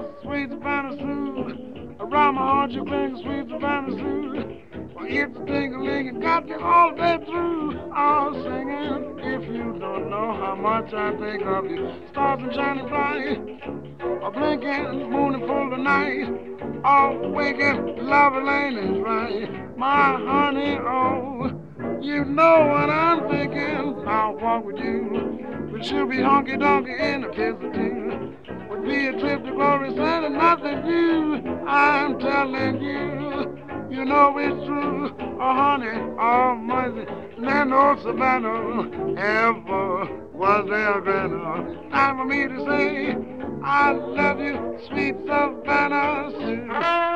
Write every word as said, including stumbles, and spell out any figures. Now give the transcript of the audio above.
sweet Savannah Sue. Around my heart you cling, sweet Savannah Sue. Well, it's ding-a-ling and got me all day through. Oh, singing, if you don't know how much I think of you. Stars and shining bright, a blinking moon and full of night. Oh, waking, love lane is right. My honey, oh, you know what I'm thinking. I'll walk with you, but she'll be honky-donkey in a kiss or two. Would be a trip to glory, and nothing new. I'm telling you, you know it's true. Oh, honey, oh, mercy, man, no Savannah ever was there granted. Time for me to say, I love you, sweet Savannah Sue.